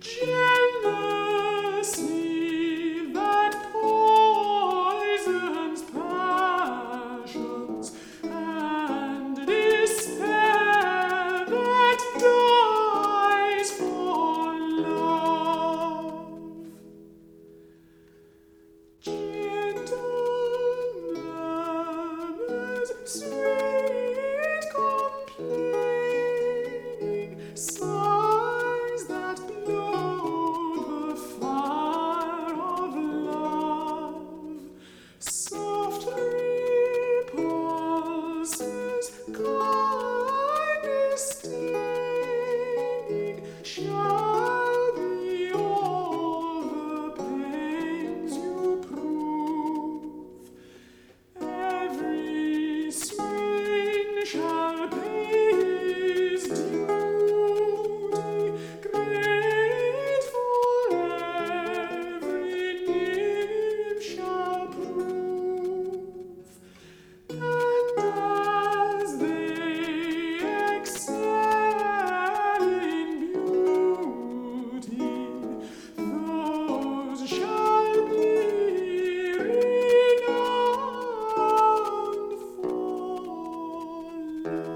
Jealousy that poisons passions, and despair that dies for love. Gentle murmurs, sweet complaining sighs that blow the fire of love. Soft repulses, kindness staining, shall be all the pains you prove. Every spring shall pay his duty, grateful every nymph shall prove. And as they excel in beauty, those shall be renowned for love.